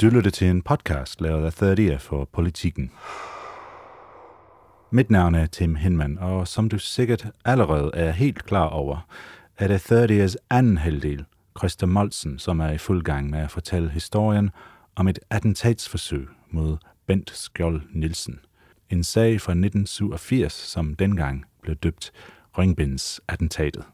Du lytter til en podcast lavet af 30 for Politiken. Mit navn er Tim Hinman, og som du sikkert allerede er helt klar over, er det 30's anden halvdel, Christa Moltzen, som er i fuld gang med at fortælle historien om et attentatsforsøg mod Bent Skjold Nielsen. En sag fra 1987, som dengang blev døbt Ringbindsattentatet.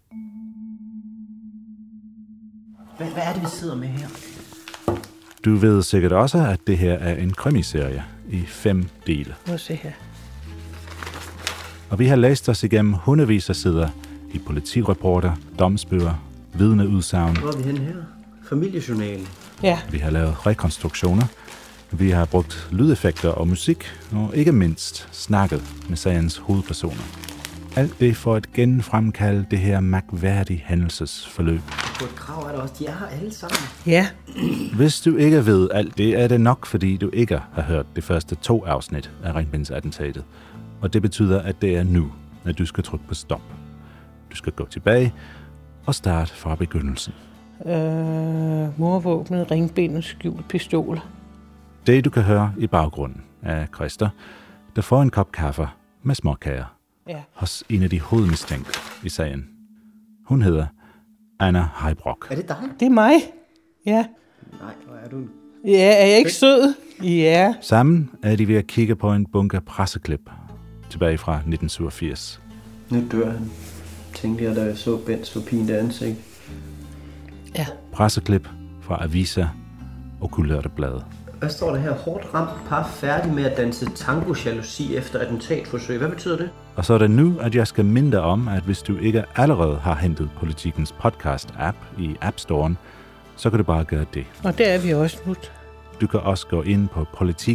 Hvad er det, vi sidder med her? Du ved sikkert også, at det her er en krimiserie i 5 dele. Prøv at se her. Og vi har læst os igennem hundredvis af sider i politireporter, domsbøger, vidneudsagn. Hvor er vi henne her? Familiejournalen. Ja. Vi har lavet rekonstruktioner. Vi har brugt lydeffekter og musik, og ikke mindst snakket med sagens hovedpersoner. Alt det for at genfremkalde det her mærkværdige hændelsesforløb. På et krav er der også. De er her alle sammen. Ja. Hvis du ikke ved alt det, er det nok, fordi du ikke har hørt de første 2 afsnit af Ringbindsattentatet. Og det betyder, at det er nu, at du skal trykke på stop. Du skal gå tilbage og starte fra begyndelsen. Mordvåbnet, ringbindet, skjult pistol. Det, du kan høre i baggrunden, er Christa, der får en kop kaffe med småkager hos en af de hovedmistænkte i sagen. Hun hedder Anna Heibrock. Er det dig? Det er mig. Ja. Nej, hvor er du? Ja, er jeg ikke sød? Ja. Sammen er de ved at kigge på en bunke presseklip tilbage fra 1987. Nu dør han, tænkte jeg, da jeg så Bents forpinte ansigt. Ja. Presseklip fra aviser og kulørte blade. Hvad står der her? Hårdt ramt par færdig med at danse tango-jalousi efter attentatforsøg. Hvad betyder det? Og så er det nu, at jeg skal minde dig om, at hvis du ikke allerede har hentet Politikens podcast-app i App Store'en, så kan du bare gøre det. Og der er vi også nu. Du kan også gå ind på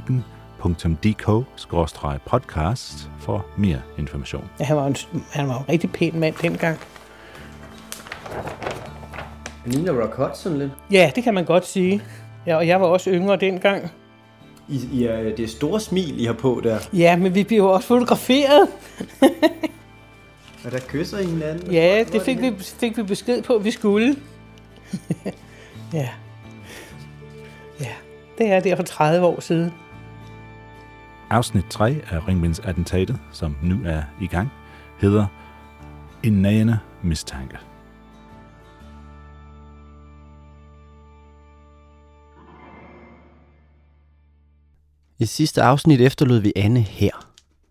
politiken.dk/podcast for mere information. Ja, han var en rigtig pæn mand dengang. Ligner Rock Hudson lidt. Ja, det kan man godt sige. Ja, og jeg var også yngre dengang. I er det store smil, I har på der. Ja, men vi blev også fotograferet. Og der kysser I hinanden. Ja, det fik vi besked på, at vi skulle. Ja. Ja, det er der for 30 år siden. Afsnit 3 af Ringbindsattentatet, som nu er i gang, hedder En nagende mistanke. I sidste afsnit efterlod vi Anne her.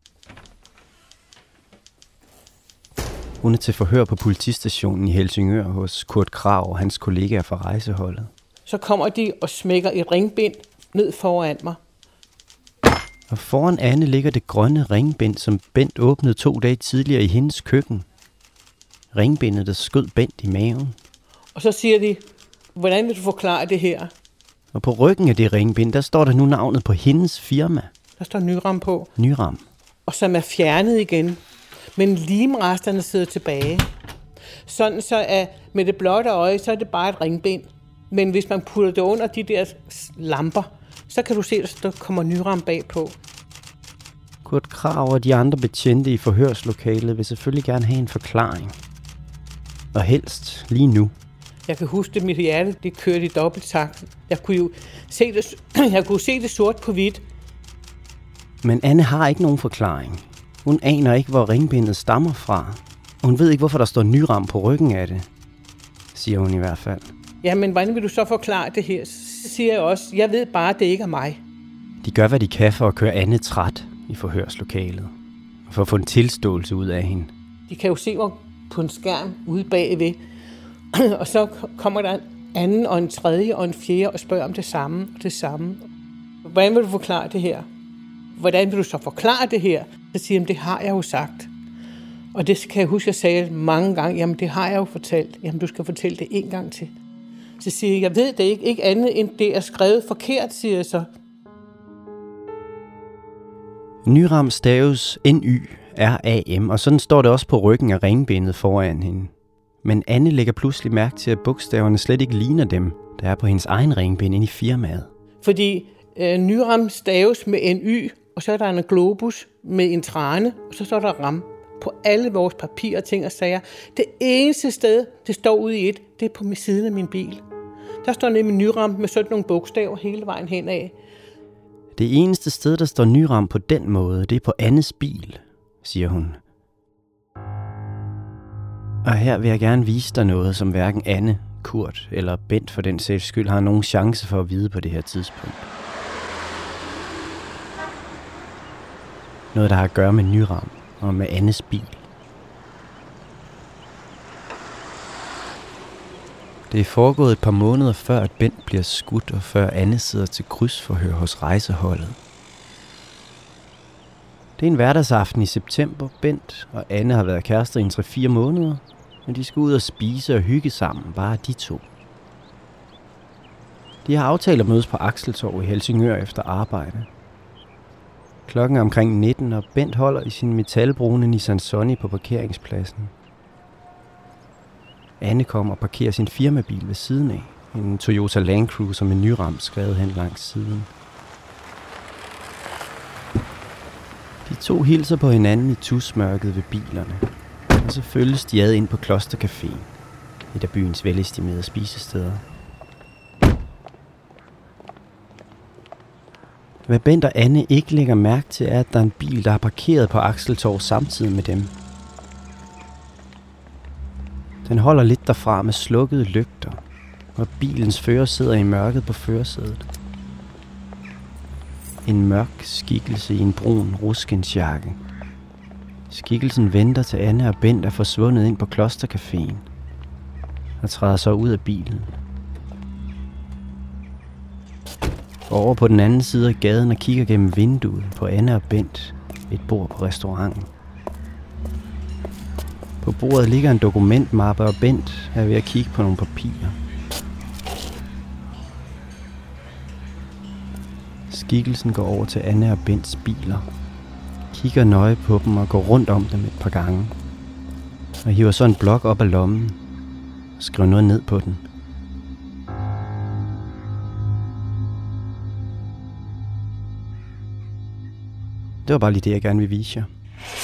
Hun er til forhør på politistationen i Helsingør hos Kurt Krag og hans kollegaer fra rejseholdet. Så kommer de og smækker et ringbind ned foran mig. Og foran Anne ligger det grønne ringbind, som Bent åbnede 2 dage tidligere i hendes køkken. Ringbindet, der skød Bent i maven. Og så siger de, hvordan vil du forklare det her? Og på ryggen af det ringbind, der står der nu navnet på hendes firma. Der står Nyram på. Nyram. Og som er fjernet igen. Men limresterne sidder tilbage. Sådan så at med det blotte øje, så er det bare et ringbind. Men hvis man putter det under de der lamper, så kan du se, at der kommer Nyram bagpå. Kurt Krag og de andre betjente i forhørslokalet vil selvfølgelig gerne have en forklaring. Og helst lige nu. Jeg kan huske, at mit hjerte det kørte i dobbelttakt. Jeg kunne se det sort på hvidt. Men Anne har ikke nogen forklaring. Hun aner ikke, hvor ringbindet stammer fra. Hun ved ikke, hvorfor der står Nyram på ryggen af det, siger hun i hvert fald. Jamen, hvordan vil du så forklare det her? Så siger jeg også, jeg ved bare, at det ikke er mig. De gør, hvad de kan for at køre Anne træt i forhørslokalet. Og for at få en tilståelse ud af hende. De kan jo se mig på en skærm ude bagved. Og så kommer der en anden og en tredje og en fjerde og spørger om det samme og det samme. Hvordan vil du forklare det her? Hvordan vil du så forklare det her? Så siger jeg, det har jeg jo sagt. Og det kan jeg huske, jeg sagde mange gange, jamen det har jeg jo fortalt. Jamen du skal fortælle det en gang til. Så siger jeg ved det ikke andet end det er skrevet forkert, siger jeg så. Nyram staves N-Y-R-A-M, og sådan står det også på ryggen af ringbindet foran hende. Men Anne lægger pludselig mærke til, at bogstaverne slet ikke ligner dem, der er på hendes egen ringbind inde i firmaet. Fordi Nyram staves med en Y, og så er der en globus med en trane, og så står der ram på alle vores papirer, ting og sager. Det eneste sted, det står ude i det er på siden af min bil. Der står nemlig Nyram med sådan nogle bogstaver hele vejen henad. Det eneste sted, der står Nyram på den måde, det er på Annes bil, siger hun. Og her vil jeg gerne vise dig noget, som hverken Anne, Kurt eller Bent for den sags skyld har nogen chance for at vide på det her tidspunkt. Noget, der har at gøre med Nyram og med Annes bil. Det er foregået et par måneder før, at Bent bliver skudt, og før Anne sidder til krydsforhør hos rejseholdet. Det er en hverdagsaften i september. Bent og Anne har været kærester i 3-4 måneder, men de skal ud og spise og hygge sammen, bare de to. De har aftalt at mødes på Axeltorv i Helsingør efter arbejde. Klokken er omkring 19, og Bent holder i sin metalbrune Nissan Sunny på parkeringspladsen. Anne kommer og parkerer sin firmabil ved siden af. En Toyota Land Cruiser med Nyram skrevet hen langs siden. De to hilser på hinanden i tusmørket ved bilerne. Og så følges de ad ind på Klostercaféen, et af byens velestimerede spisesteder. Hvad Bent og Anne ikke lægger mærke til, er, at der er en bil, der har parkeret på Axeltorv samtidig med dem. Den holder lidt derfra med slukkede lygter, og bilens fører sidder i mørket på førersædet. En mørk skikkelse i en brun ruskensjakke. Skikkelsen venter til Anne og Bent er forsvundet ind på Klostercaféen og træder så ud af bilen. Over på den anden side af gaden og kigger gennem vinduet på Anne og Bent, et bord på restauranten. På bordet ligger en dokumentmappe, og Bent er ved at kigge på nogle papirer. Skikkelsen går over til Anne og Bents biler, kigger nøje på dem og går rundt om dem et par gange. Og hiver så en blok op af lommen og skriver noget ned på den. Det var bare lige det, jeg gerne vil vise jer.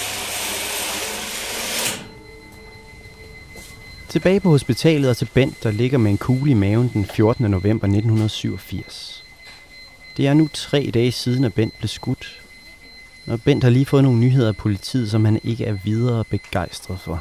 Tilbage på hospitalet og til Bent, der ligger med en kugle i maven den 14. november 1987. Det er nu 3 dage siden, at Bent blev skudt. Og Bent har lige fået nogle nyheder af politiet, som han ikke er videre begejstret for.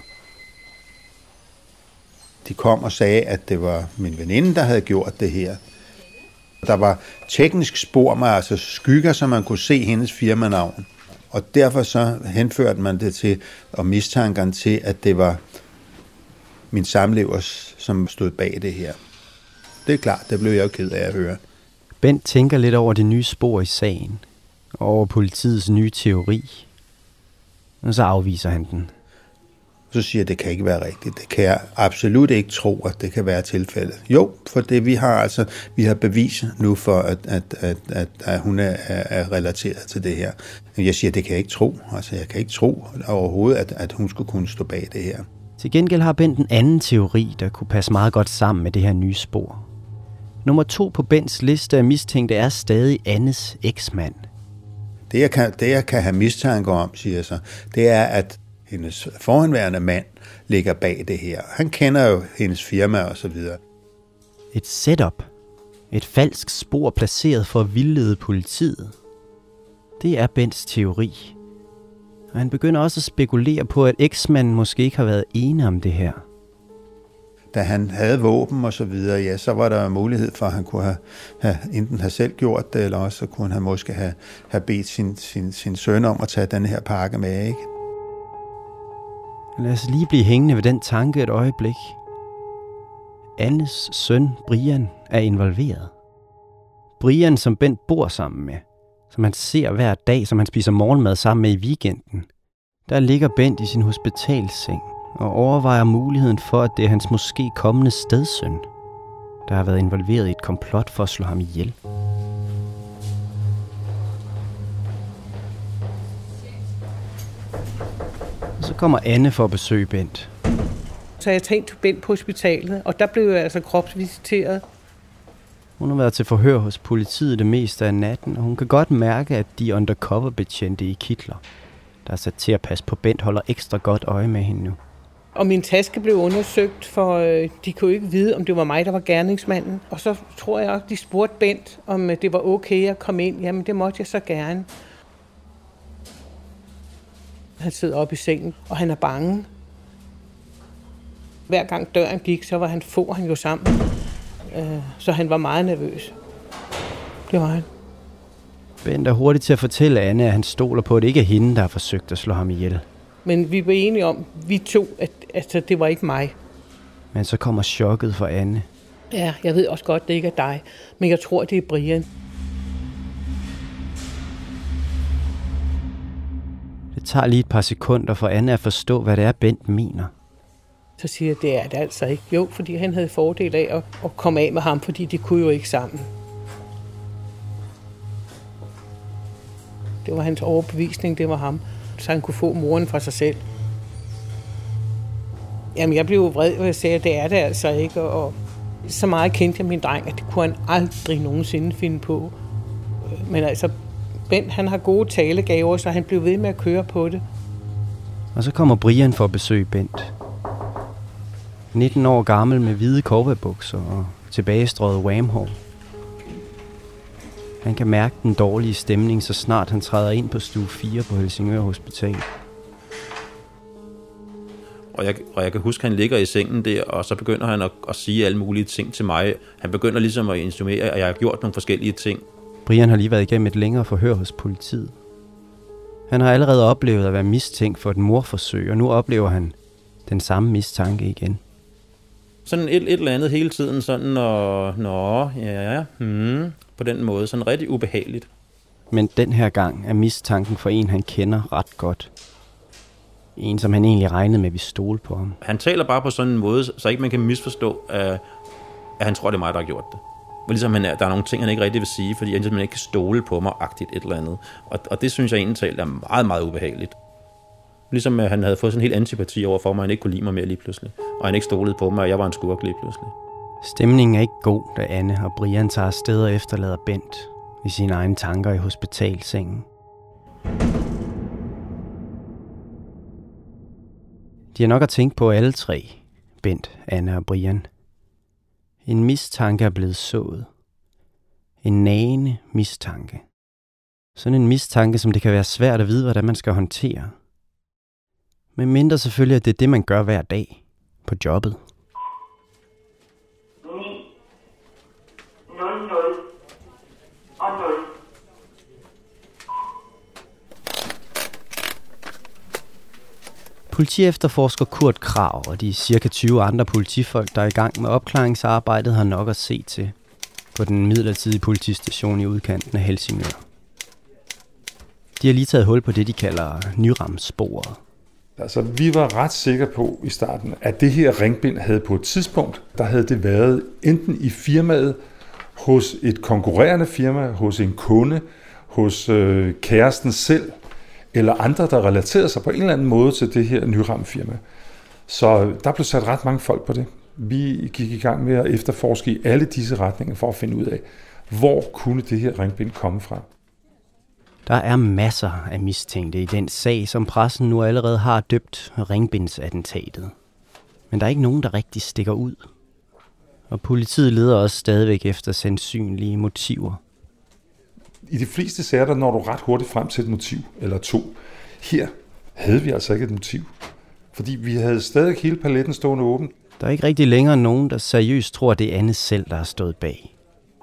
De kom og sagde, at det var min veninde, der havde gjort det her. Der var teknisk spor med altså skygger, så man kunne se hendes firmanavn. Og derfor så henførte man det til, og mistankerne til, at det var min samlever, som stod bag det her. Det er klart, det blev jeg jo ked af at høre. Bent tænker lidt over det nye spor i sagen, og over politiets nye teori. Og så afviser han den. Så siger jeg, at det kan ikke være rigtigt. Det kan jeg absolut ikke tro, at det kan være tilfældet. Jo, for det vi har bevis nu for, at hun er relateret til det her. Jeg siger, at det kan jeg ikke tro. Altså, jeg kan ikke tro overhovedet, at hun skulle kunne stå bag det her. Til gengæld har Bent en anden teori, der kunne passe meget godt sammen med det her nye spor. Nummer 2 på Bents liste af mistænkte er stadig Annes eksmand. Det jeg kan have mistanke om, siger så, det er, at hendes forhenværende mand ligger bag det her. Han kender jo hendes firma og så videre. Et setup. Et falsk spor placeret for at vildlede politiet. Det er Bents teori. Og han begynder også at spekulere på, at eksmanden måske ikke har været enig om det her. Da han havde våben og så videre, ja, så var der mulighed for, at han kunne have enten have selv gjort det, eller også så kunne han måske have bedt sin søn om at tage den her pakke med, ikke? Lad os lige blive hængende ved den tanke et øjeblik. Annes søn, Brian, er involveret. Brian, som Bent bor sammen med, som han ser hver dag, som han spiser morgenmad sammen med i weekenden. Der ligger Bent i sin hospitalseng og overvejer muligheden for, at det er hans måske kommende stedsøn, der har været involveret i et komplot for at slå ham ihjel. Og så kommer Anne for at besøge Bent. Så jeg tænkte Bent på hospitalet, og der blev jeg altså kropsvisiteret. Hun har været til forhør hos politiet det meste af natten, og hun kan godt mærke, at de undercover-betjente i kitler, der er sat til at passe på Bent, holder ekstra godt øje med hende nu. Og min taske blev undersøgt, for de kunne ikke vide, om det var mig, der var gerningsmanden. Og så tror jeg også, de spurgte Bent, om det var okay at komme ind. Jamen, det måtte jeg så gerne. Han sidder oppe i sengen, og han er bange. Hver gang døren gik, så var han jo sammen. Så han var meget nervøs. Det var han. Bent er hurtigt til at fortælle Anne, at han stoler på, at det ikke er hende, der har forsøgt at slå ham ihjel. Men vi var enige om, vi to, at det var ikke mig. Men så kommer chokket for Anne. Ja, jeg ved også godt, det ikke er dig. Men jeg tror, det er Brian. Det tager lige et par sekunder for Anne at forstå, hvad det er, Bent mener. Så siger jeg, det er det altså ikke. Jo, fordi han havde fordel af at komme af med ham, fordi de kunne jo ikke sammen. Det var hans overbevisning, det var ham. Så han kunne få moren fra sig selv. Jamen, jeg blev vred, og jeg sagde, at det er det altså ikke. Og så meget kendte jeg min dreng, at det kunne han aldrig nogensinde finde på. Men altså, Bent, han har gode talegaver, så han blev ved med at køre på det. Og så kommer Brian for at besøge Bent. 19 år gammel med hvide cowboybukser og tilbagestrøget whamhår. Han kan mærke den dårlige stemning, så snart han træder ind på stue 4 på Helsingør Hospital. Og jeg kan huske, at han ligger i sengen der, og så begynder han at sige alle mulige ting til mig. Han begynder ligesom at insinuere, at jeg har gjort nogle forskellige ting. Brian har lige været igennem et længere forhør hos politiet. Han har allerede oplevet at være mistænkt for et mordforsøg, og nu oplever han den samme mistanke igen. Sådan et eller andet hele tiden, sådan på den måde, sådan rigtig ubehageligt. Men den her gang er mistanken for en, han kender ret godt. En, som han egentlig regnede med, vi stole på ham. Han taler bare på sådan en måde, så ikke man kan misforstå, at han tror, det er mig, der har gjort det. Og ligesom der er nogle ting, han ikke rigtig vil sige, fordi han simpelthen ikke kan stole på mig-agtigt et eller andet. Og det synes jeg egentlig talt er meget, meget ubehageligt. Ligesom at han havde fået sådan en helt antipati over for mig, han ikke kunne lide mig mere lige pludselig. Og han ikke stolede på mig, og jeg var en skurk lige pludselig. Stemningen er ikke god, da Anne og Brian tager afsted og efterlader Bent i sine egne tanker i hospitalsengen. De har nok at tænke på alle tre, Bent, Anne og Brian. En mistanke er blevet sået. En nagende mistanke. Sådan en mistanke, som det kan være svært at vide, hvordan man skal håndtere. Men mindre selvfølgelig, at det er det, man gør hver dag på jobbet. 9, 00 og 0. Politiefterforsker Kurt Krag og de cirka 20 andre politifolk, der er i gang med opklaringsarbejdet, har nok at se til på den midlertidige politistation i udkanten af Helsingør. De har lige taget hul på det, de kalder Nyramsporet. Altså, vi var ret sikre på i starten, at det her ringbind havde på et tidspunkt, der havde det været enten i firmaet, hos et konkurrerende firma, hos en kunde, hos kæresten selv, eller andre, der relaterede sig på en eller anden måde til det her Nyram-firma. Så der blev sat ret mange folk på det. Vi gik i gang med at efterforske i alle disse retninger for at finde ud af, hvor kunne det her ringbind komme fra. Der er masser af mistænkte i den sag, som pressen nu allerede har døbt ringbindsattentatet. Men der er ikke nogen, der rigtig stikker ud. Og politiet leder også stadigvæk efter sandsynlige motiver. I de fleste sager, der når du ret hurtigt frem til et motiv eller to. Her havde vi altså ikke et motiv. Fordi vi havde stadig hele paletten stående åben. Der er ikke rigtig længere nogen, der seriøst tror, at det er Anne selv, der har stået bag.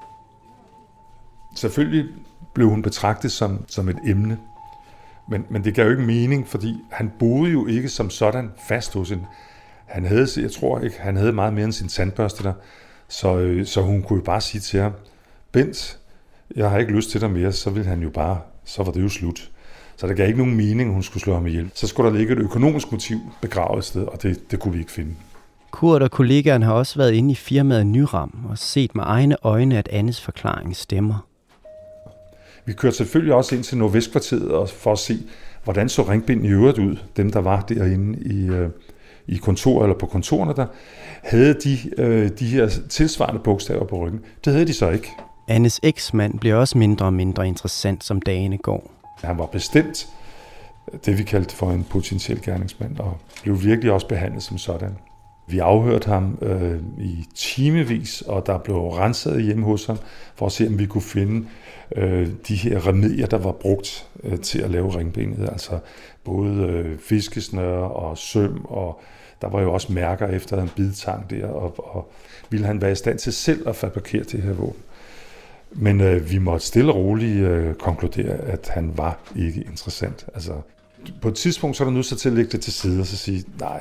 Selvfølgelig blev hun betragtet som et emne. Men det gav jo ikke mening, fordi han boede jo ikke som sådan fast hos hende. Jeg tror ikke, han havde meget mere end sin tandbørste der. Så hun kunne jo bare sige til ham, Bent, jeg har ikke lyst til dig mere, så ville han jo bare, så var det jo slut. Så der gav ikke nogen mening, at hun skulle slå ham ihjel. Så skulle der ligge et økonomisk motiv begravet et sted, og det kunne vi ikke finde. Kurt og kollegaerne har også været inde i firmaet Nyram og set med egne øjne, at Annes forklaring stemmer. Vi kørte selvfølgelig også ind til Nordvestkvarteret for at se, hvordan så ringbind i øvrigt ud. Dem, der var derinde i kontor eller på kontorerne der, havde de her tilsvarende bogstaver på ryggen. Det havde de så ikke. Annes eksmand bliver også mindre og mindre interessant, som dagene går. Han var bestemt det, vi kaldte for en potentiel gerningsmand, og blev virkelig også behandlet som sådan. Vi afhørte ham i timevis, og der blev renset hjemme hos ham, for at se, om vi kunne finde de her remedier, der var brugt til at lave ringbenet. Altså både fiskesnøre og søm, og der var jo også mærker efter en bidtang der, og ville han være i stand til selv at fabrikere det her våben. Men vi måtte stille og roligt konkludere, at han var ikke interessant. Altså, på et tidspunkt så er der nødt til at lægge det til side og så sige, nej.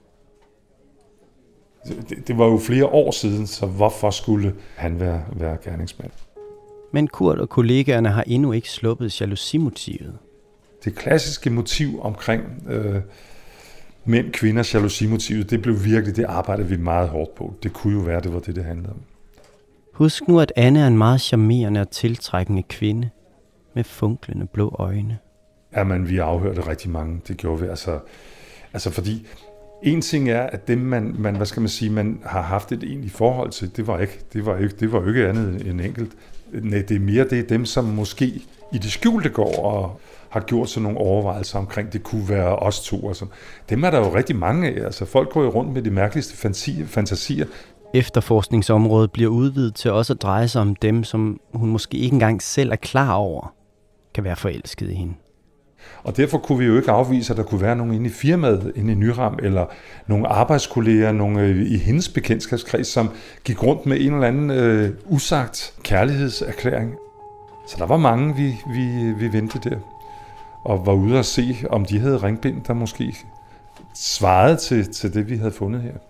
Det var jo flere år siden, så hvorfor skulle han være gerningsmand? Men Kurt og kollegaerne har endnu ikke sluppet jalousimotivet. Det klassiske motiv omkring mænd-kvinders jalousimotivet, det blev virkelig, det arbejdede vi meget hårdt på. Det kunne jo være, det var det handlede om. Husk nu, at Anne er en meget charmerende og tiltrækkende kvinde med funklende blå øjne. Jamen, vi afhørte rigtig mange. Det gjorde vi altså fordi en ting er, at dem man hvad skal man sige, man har haft et egentligt forhold til, det var ikke andet end enkelt. Nej, det er mere det dem, som måske i det skjulte går og har gjort sådan nogle overvejelser omkring, det kunne være os to. Altså. Dem er der jo rigtig mange af. Altså, folk går jo rundt med de mærkeligste fantasier. Efterforskningsområdet bliver udvidet til også at dreje sig om dem, som hun måske ikke engang selv er klar over, kan være forelsket i hende. Og derfor kunne vi jo ikke afvise, at der kunne være nogen inde i firmaet, inde i Nyram, eller nogle arbejdskolleger, nogle i hendes bekendtskabskreds, som gik rundt med en eller anden usagt kærlighedserklæring. Så der var mange, vi ventede der, og var ude at se, om de havde ringbind, der måske svarede til det, vi havde fundet her.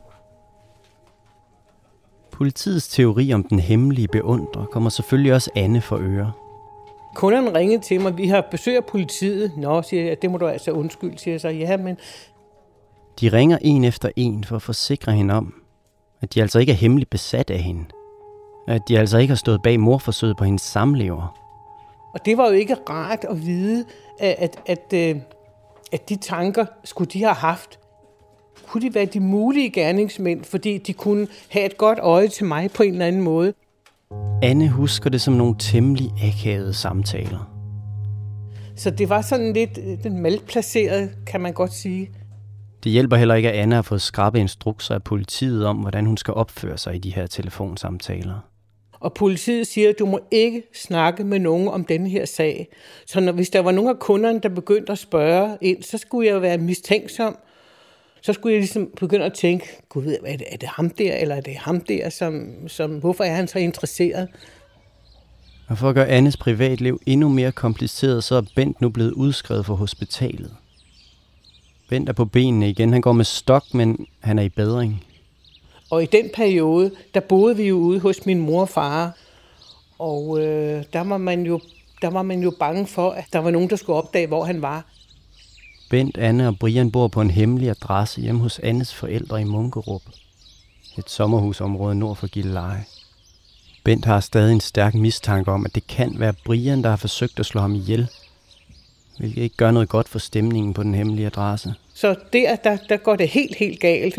Politiets teori om den hemmelige beundrer kommer selvfølgelig også Anne for øre. Kunderne ringede til mig, vi har besøg af politiet. Nå, siger jeg, det må du altså undskylde, siger jeg så. Ja, men... De ringer en efter en for at forsikre hende om, at de altså ikke er hemmeligt besat af hende. At de altså ikke har stået bag mordforsøget på hendes samlever. Og det var jo ikke rart at vide, at de tanker skulle de have haft. Kunne de være de mulige gerningsmænd, fordi de kunne have et godt øje til mig på en eller anden måde. Anne husker det som nogle temmelig akavede samtaler. Så det var sådan lidt den malplaceret, kan man godt sige. Det hjælper heller ikke, at Anne har fået skrappe instrukser af politiet om, hvordan hun skal opføre sig i de her telefonsamtaler. Og politiet siger, at du må ikke snakke med nogen om denne her sag. Så hvis der var nogen af kunderne, der begyndte at spørge ind, så skulle jeg jo være mistænksom. Så skulle jeg ligesom begynde at tænke, gud, er det ham der, eller er det ham der, som hvorfor er han så interesseret? Og for at gøre Annes privatliv endnu mere kompliceret, så er Bent nu blevet udskrevet fra hospitalet. Bent er på benene igen, han går med stok, men han er i bedring. Og i den periode, der boede vi jo ude hos min mor og far, og der var man jo bange for, at der var nogen, der skulle opdage, hvor han var. Bent, Anne og Brian bor på en hemmelig adresse hjemme hos Annes forældre i Munkerup. Et sommerhusområde nord for Gilleleje. Bent har stadig en stærk mistanke om, at det kan være Brian, der har forsøgt at slå ham ihjel. Hvilket ikke gør noget godt for stemningen på den hemmelige adresse. Så der går det helt galt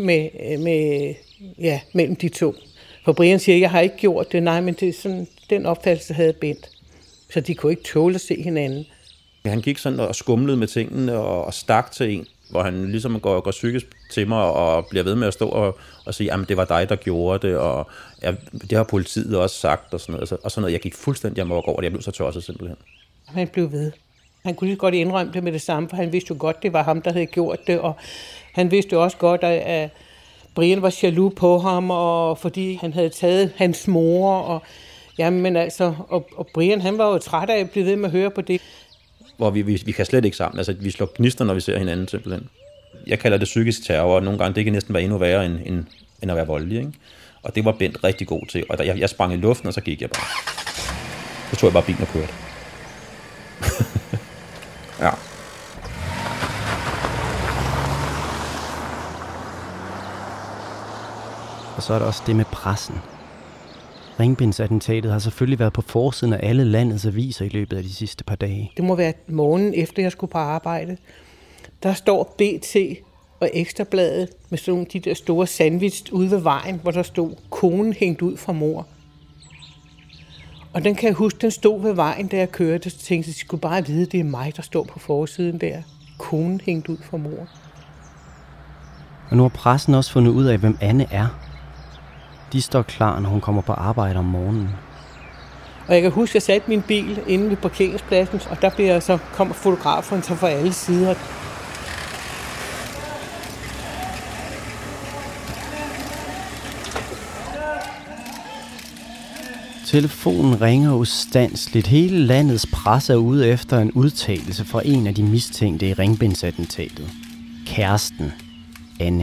mellem de to. For Brian siger, jeg har ikke gjort det. Nej, men det er sådan, den opfattelse havde Bent. Så de kunne ikke tåle at se hinanden. Han gik sådan og skumlede med tingene og stak til en, hvor han ligesom går psykisk til mig og bliver ved med at stå og sige, jamen det var dig, der gjorde det, og ja, det har politiet også sagt, og sådan noget. Og sådan noget. Jeg gik fuldstændig amok over det. Jeg blev så tosset simpelthen. Han blev ved. Han kunne lige godt indrømme det med det samme, for han vidste jo godt, det var ham, der havde gjort det, og han vidste jo også godt, at Brian var jaloux på ham, og fordi han havde taget hans mor, og jamen altså, og Brian, han var jo træt af at blive ved med at høre på det. Hvor vi kan slet ikke sammen. Altså, vi slår gnister, når vi ser hinanden simpelthen. Jeg kalder det psykisk terror, og nogle gange det kan næsten være endnu værre end at være voldelig. Ikke? Og det var Bent rigtig god til. Og jeg sprang i luften, og så gik jeg bare. Så tog jeg bare bilen og kørte. Ja. Og så er der også det med pressen. Ringbindsattentatet har selvfølgelig været på forsiden af alle landets aviser i løbet af de sidste par dage. Det må være morgenen efter jeg skulle på arbejde. Der står BT og Ekstrabladet med sådan de der store sandwich ude ved vejen, hvor der stod konen hængt ud fra mor. Og den kan jeg huske, den stod ved vejen, da jeg kørte, så tænkte jeg, at jeg skulle bare vide, at det er mig, der står på forsiden der. konen hængt ud for mord. Og nu har pressen også fundet ud af, hvem Anne er. De står klar, når hun kommer på arbejde om morgenen. Og jeg kan huske, at jeg satte min bil inde ved parkeringspladsen, og der kommer fotograferen så fra alle sider. Telefonen ringer ustandsligt. Hele landets presse er ude efter en udtalelse fra en af de mistænkte i Ringbindsattentatet. Kæresten, Anne.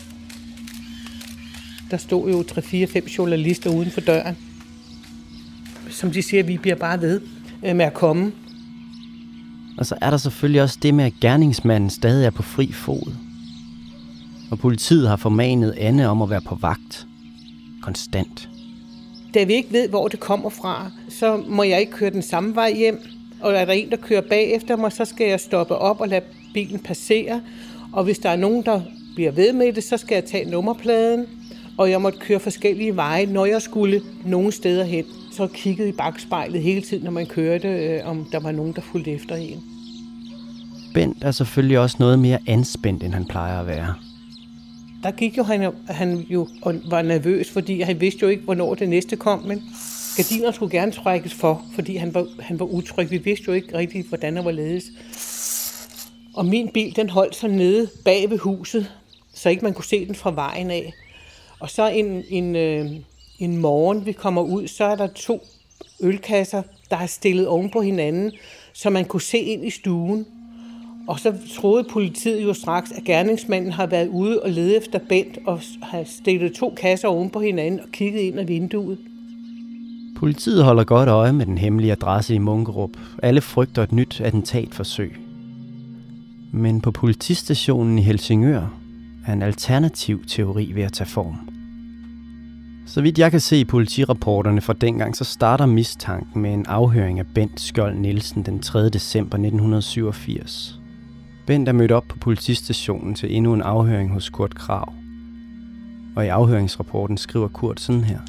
Der stod jo 3-4-5 journalister uden for døren. Som de siger, vi bliver bare ved med at komme. Og så er der selvfølgelig også det med, at gerningsmanden stadig er på fri fod. Og politiet har formanet Anne om at være på vagt. Konstant. Da vi ikke ved, hvor det kommer fra, så må jeg ikke køre den samme vej hjem. Og er der en, der kører bagefter mig, så skal jeg stoppe op og lade bilen passere. Og hvis der er nogen, der bliver ved med det, så skal jeg tage nummerpladen. Og jeg måtte køre forskellige veje, når jeg skulle nogle steder hen. Så kiggede i bagspejlet hele tiden, når man kørte, om der var nogen, der fulgte efter en. Bent er selvfølgelig også noget mere anspændt, end han plejer at være. Der gik jo han jo og var nervøs, fordi han vidste jo ikke, hvornår det næste kom, men gardiner skulle gerne trækkes for, fordi han var utryg. Vi vidste jo ikke rigtigt, hvordan der var ledes. Og min bil, den holdt sig nede bag ved huset, så ikke man kunne se den fra vejen af. Og så en morgen, vi kommer ud, så er der 2 ølkasser, der er stillet oven på hinanden, så man kunne se ind i stuen. Og så troede politiet jo straks, at gerningsmanden har været ude og lede efter Bent og har stillet 2 kasser oven på hinanden og kigget ind ad vinduet. Politiet holder godt øje med den hemmelige adresse i Munkerup. Alle frygter et nyt attentatforsøg. Men på politistationen i Helsingør er en alternativ teori ved at tage form. Så vidt jeg kan se i politirapporterne fra dengang, så starter mistanken med en afhøring af Bent Skjold Nielsen den 3. december 1987. Bent er mødt op på politistationen til endnu en afhøring hos Kurt Krag. Og i afhøringsrapporten skriver Kurt sådan her.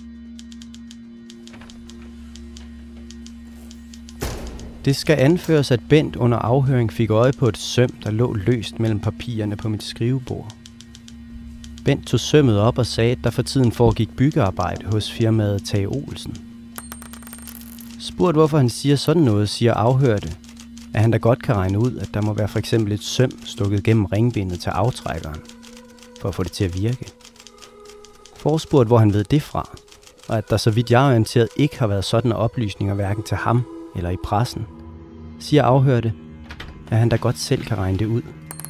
Det skal anføres, at Bent under afhøring fik øje på et søm, der lå løst mellem papirerne på mit skrivebord. Bent tog sømmet op og sagde, at der for tiden foregik byggearbejde hos firmaet Tage Olsen. Spurgt hvorfor han siger sådan noget, siger afhørte, at han da godt kan regne ud, at der må være for eksempel et søm stukket gennem ringbindet til aftrækkeren, for at få det til at virke. Forspurgt, hvor han ved det fra, og at der så vidt jeg er orienteret ikke har været sådanne oplysninger hverken til ham eller i pressen, siger afhørte, at han da godt selv kan regne det ud.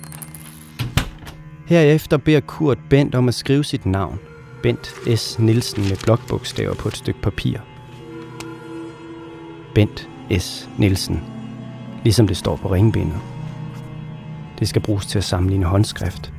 Herefter beder Kurt Bent om at skrive sit navn, Bent S. Nielsen med blokbogstaver på et stykke papir. Bent S. Nielsen, ligesom det står på ringbindet. Det skal bruges til at sammenligne håndskrift.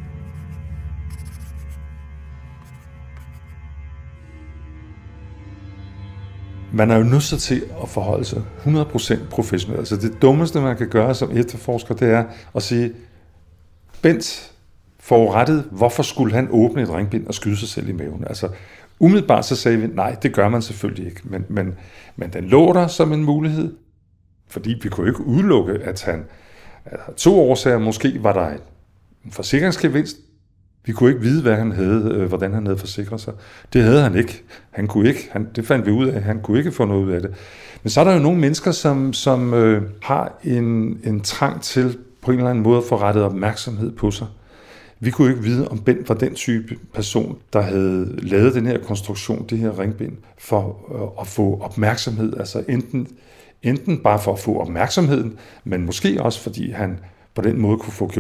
Man er jo nødt til at forholde sig 100% professionelt. Altså det dummeste, man kan gøre som efterforsker, det er at sige, Bent forurettet, hvorfor skulle han åbne et ringbind og skyde sig selv i maven? Altså umiddelbart så sagde vi, nej, det gør man selvfølgelig ikke. Men den lå der som en mulighed, fordi vi kunne ikke udelukke, at han 2 årsager, måske var der en forsikringsgevinst. Vi kunne ikke vide, hvad han havde, hvordan han havde forsikret sig. Det havde han ikke. Han kunne ikke. Det fandt vi ud af. Han kunne ikke få noget ud af det. Men så er der jo nogle mennesker, som har en trang til på en eller anden måde at få rettet opmærksomhed på sig. Vi kunne ikke vide, om Bent var den type person, der havde lavet den her konstruktion, det her ringbind, for at få opmærksomhed. Altså enten bare for at få opmærksomheden, men måske også fordi han på den måde kunne få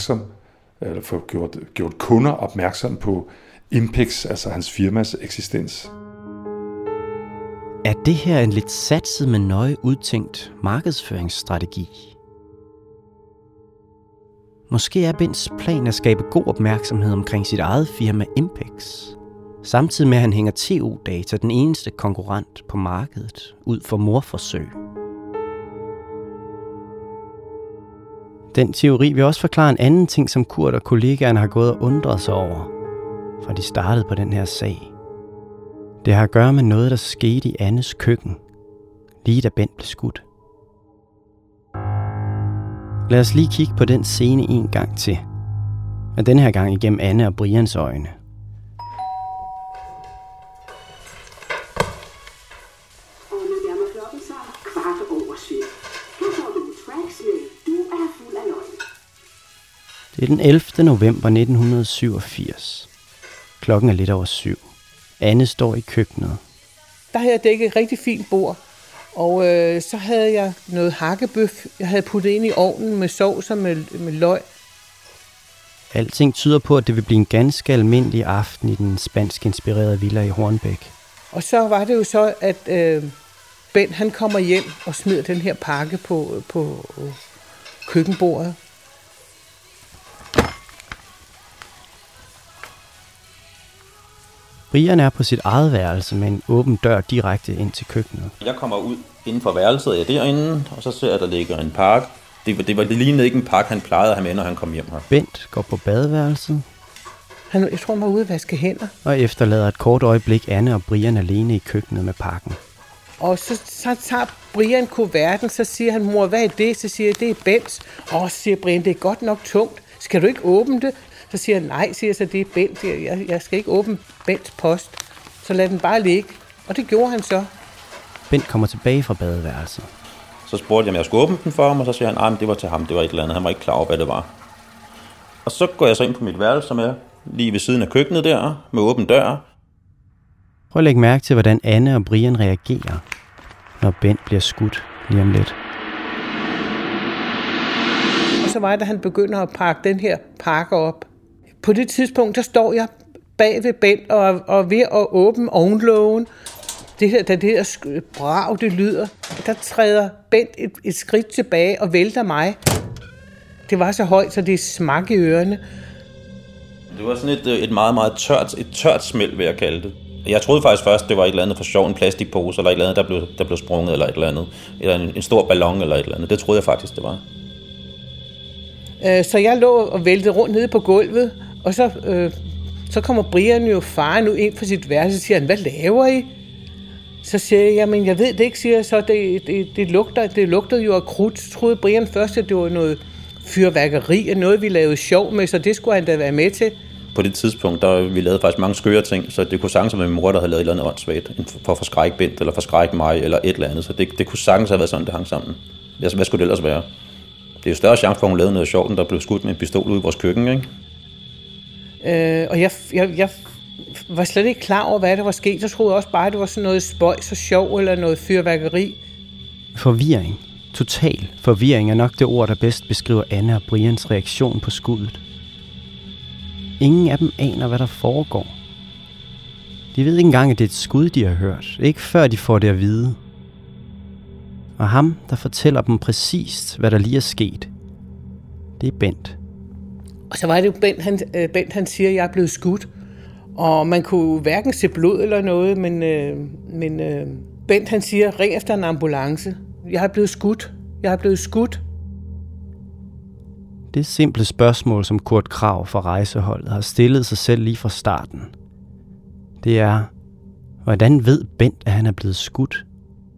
gjort kunder opmærksom på Impex, altså hans firmas eksistens. Er det her en lidt satset, men nøje udtænkt markedsføringsstrategi? Måske er Bents plan at skabe god opmærksomhed omkring sit eget firma Impex, samtidig med at han hænger TO-data, den eneste konkurrent på markedet, ud for mordforsøg. Den teori vil også forklare en anden ting, som Kurt og kollegaerne har gået og undret sig over, fra de startede på den her sag. Det har at gøre med noget, der skete i Annes køkken, lige da Bent blev skudt. Lad os lige kigge på den scene en gang til. Og den her gang igennem Anne og Brians øjne. Det er den 11. november 1987. Klokken er lidt over 7. Anne står i køkkenet. Der havde jeg dækket et rigtig fint bord, og så havde jeg noget hakkebøf, jeg havde puttet ind i ovnen med sovs og med løg. Alting tyder på, at det vil blive en ganske almindelig aften i den spansk-inspirerede villa i Hornbæk. Og så var det jo så, at Bent han kommer hjem og smider den her pakke på køkkenbordet. Brian er på sit eget værelse med en åben dør direkte ind til køkkenet. Jeg kommer ud inden for værelset, jeg derinde, og så ser jeg, der ligger en pakke. Det lignede ikke en pakke, han plejede at have med, når han kom hjem her. Bent går på badeværelset. Jeg tror, han var ude at vaske hænder. Og efterlader et kort øjeblik Anne og Brian alene i køkkenet med pakken. Og så tager Brian kuverten, så siger han, mor, hvad er det? Så siger jeg, det er Bents. Og så siger Brian, det er godt nok tungt. Skal du ikke åbne det? Så siger han, nej, siger så det er Bent. Jeg skal ikke åbne Bents post. Så lad den bare ligge. Og det gjorde han så. Bent kommer tilbage fra badeværelset. Så spurgte jeg, om jeg skulle åbne den for ham, og så siger han, men det var til ham, det var et eller andet. Han var ikke klar over, hvad det var. Og så går jeg så ind på mit værelse, som er lige ved siden af køkkenet der, med åben dør. Prøv at lægge mærke til, hvordan Anne og Brian reagerer, når Bent bliver skudt lige om lidt. Og så var det, da han begynder at pakke den her pakke op. På det tidspunkt, der står jeg bag ved Bent og ved at åbne ovenlågen. Da det her brag, det lyder, der træder Bent et skridt tilbage og vælter mig. Det var så højt, så det smag i ørerne. Det var sådan et meget, meget tørt smæld, vil jeg kalde det. Jeg troede faktisk først, det var et eller andet for sjov, en plastikpose, eller et eller andet, der blev sprunget, eller et eller andet. Eller en stor ballon, eller et eller andet. Det troede jeg faktisk, det var. Så jeg lå og væltede rundt nede på gulvet, og så kommer Brian jo faren ud ind fra sit værelse, og siger han, hvad laver I? Så siger jeg, jamen jeg ved det ikke, siger jeg så, det lugter jo af krudt. Så troede Brian først, at det var noget fyrværkeri, og noget vi lavede sjov med, så det skulle han da være med til. På det tidspunkt, vi lavede faktisk mange skøre ting, så det kunne sagtens være min mor, der havde lavet et eller andet åndssvagt, for at forskrække Bent, eller forskrække mig, eller et eller andet. Så det kunne sagtens have været sådan, det hang sammen. Altså, hvad skulle det ellers være? Det er jo større chance for, at hun lavede noget sjovt, end der blev skudt med en pistol ude i vores køkken, ikke? Og jeg var slet ikke klar over, hvad der var sket. Så troede jeg også bare, at det var sådan noget spøjs og sjov, eller noget fyrværkeri. Forvirring. Total forvirring er nok det ord, der bedst beskriver Anne og Brians reaktion på skuddet. Ingen af dem aner, hvad der foregår. De ved ikke engang, at det er et skud, de har hørt. Ikke før de får det at vide. Og ham, der fortæller dem præcist, hvad der lige er sket, det er Bent. Og så var det jo Bent, han siger, at jeg er blevet skudt. Og man kunne hverken se blod eller noget, men Bent, han siger, ring efter en ambulance. Jeg er blevet skudt. Det simple spørgsmål, som Kurt Krag fra rejseholdet har stillet sig selv lige fra starten, det er, hvordan ved Bent, at han er blevet skudt?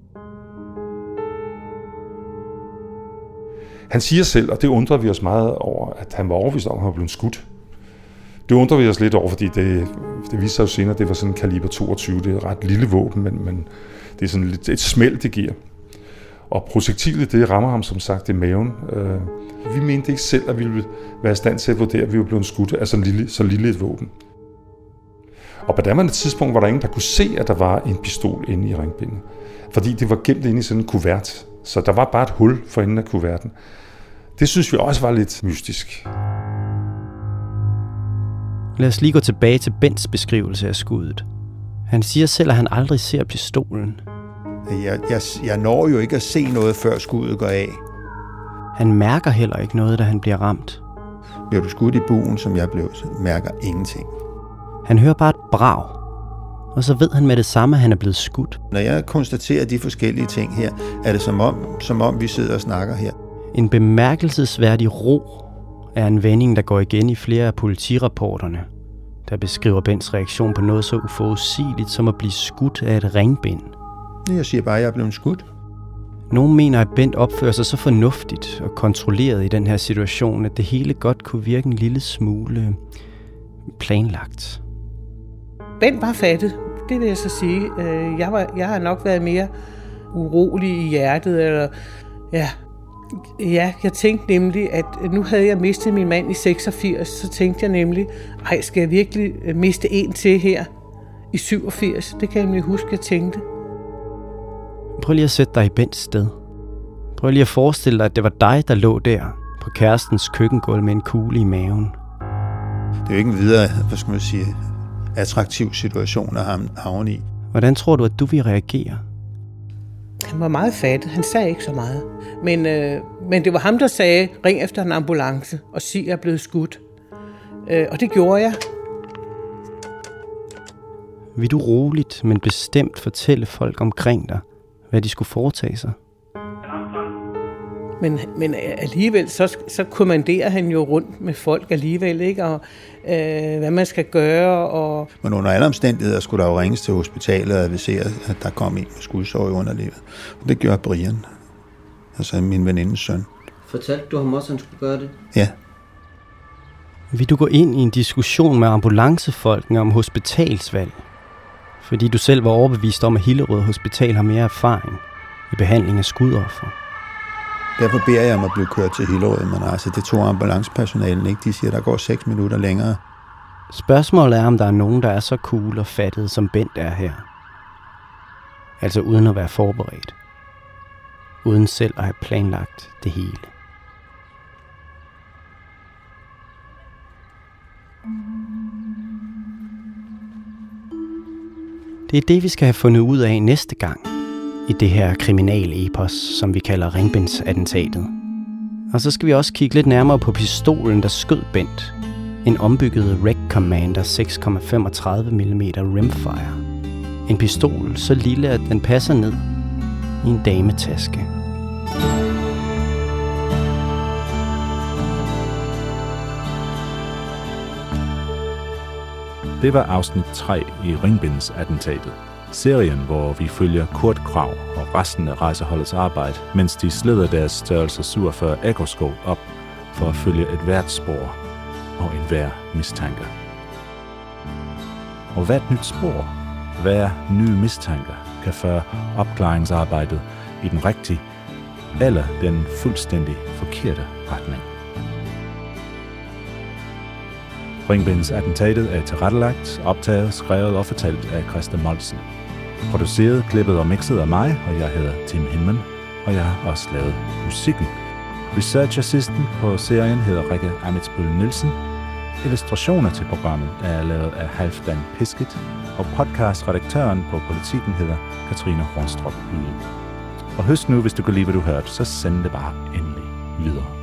Han siger selv, og det undrer vi os meget over, at han var overbevist om, at han var blevet skudt. Det undrer vi os lidt over, fordi det viser sig jo senere, at det var sådan en kaliber 22. Det er et ret lille våben, men det er sådan et smæld, det giver. Og projektilet, det rammer ham som sagt i maven. Vi mente ikke selv, at vi ville være i stand til at vurdere, at vi var blevet skudt af så lille et våben. Og på daværende tidspunkt var der ingen, der kunne se, at der var en pistol inde i ringbinden. Fordi det var gemt inde i sådan en kuvert. Så der var bare et hul for enden af kuverten. Det synes vi også var lidt mystisk. Lad os lige gå tilbage til Bents beskrivelse af skuddet. Han siger selv, at han aldrig ser pistolen. Jeg når jo ikke at se noget, før skuddet går af. Han mærker heller ikke noget, da han bliver ramt. Bliver du skudt i buen, som jeg blev, mærker ingenting. Han hører bare et brag, og så ved han med det samme, at han er blevet skudt. Når jeg konstaterer de forskellige ting her, er det som om vi sidder og snakker her. En bemærkelsesværdig ro er en vending, der går igen i flere af politirapporterne, der beskriver Bents reaktion på noget så uforudsigeligt som at blive skudt af et ringbind. Jeg siger bare, at jeg er blevet skudt. Nogle mener, at Bent opfører sig så fornuftigt og kontrolleret i den her situation, at det hele godt kunne virke en lille smule planlagt. Bent var fattet, det vil jeg så sige. Jeg har nok været mere urolig i hjertet. Eller, jeg tænkte nemlig, at nu havde jeg mistet min mand i 86, så tænkte jeg nemlig, skal jeg virkelig miste en til her i 87? Det kan jeg nemlig huske, jeg tænkte. Prøv lige at sætte dig i Bents sted. Prøv lige at forestille dig, at det var dig, der lå der på kærestens køkkengulv med en kugle i maven. Det er jo ikke en videre, attraktiv situation at havne i. Hvordan tror du, at du vil reagere? Han var meget fattig. Han sagde ikke så meget. Men det var ham, der sagde, ring efter en ambulance og sig, at jeg er blevet skudt. Og det gjorde jeg. Vil du roligt, men bestemt fortælle folk omkring dig, hvad de skulle foretage sig? Men alligevel, så kommanderer han jo rundt med folk alligevel, ikke? Og hvad man skal gøre. Og men under alle omstændigheder skulle der jo ringes til hospitalet og advisere, at der kom en med skudsår i underlivet. Og det gjorde Brian, altså min venindes søn. Fortalte du ham også, at han skulle gøre det? Ja. Vil du gå ind i en diskussion med ambulancefolkene om hospitalsvalg? Fordi du selv var overbevist om, at Hillerød Hospital har mere erfaring i behandling af skudoffer. Derfor beder jeg om at blive kørt til Hillerød, men altså det tog ambulancepersonalen ikke. De siger, der går 6 minutter længere. Spørgsmålet er, om der er nogen, der er så cool og fattet, som Bent er her. Altså uden at være forberedt. Uden selv at have planlagt det hele. Det er det, vi skal have fundet ud af næste gang i det her kriminalepos, som vi kalder Ringbindsattentatet. Og så skal vi også kigge lidt nærmere på pistolen, der skød Bent. En ombygget Rec Commander 6,35 mm rimfire. En pistol så lille, at den passer ned i en dametaske. Det var afsnit 3 i Ringbindsattentatet. Serien, hvor vi følger Kurt Krag og resten af rejseholdets arbejde, mens de slider deres størrelse 47 Echo-sko op for at følge et hvert spor og enhver mistanke. Og hvert nyt spor, hver nye mistanke, kan føre opklaringsarbejdet i den rigtige eller den fuldstændig forkerte retning. Ringbindsattentatet er tilrettelagt, optaget, skrevet og fortalt af Christa Moltzen. Produceret, klippet og mixet af mig, og jeg hedder Tim Hinman, og jeg har også lavet musikken. Research assistant på serien hedder Rikke Amitsbøl Nielsen. Illustrationer til programmet er lavet af Halfdan Pisket, og podcastredaktøren på Politikken hedder Katrine Hornstrup Yde. Og husk nu, hvis du kan lide, hvad du hørte, så send det bare endelig videre.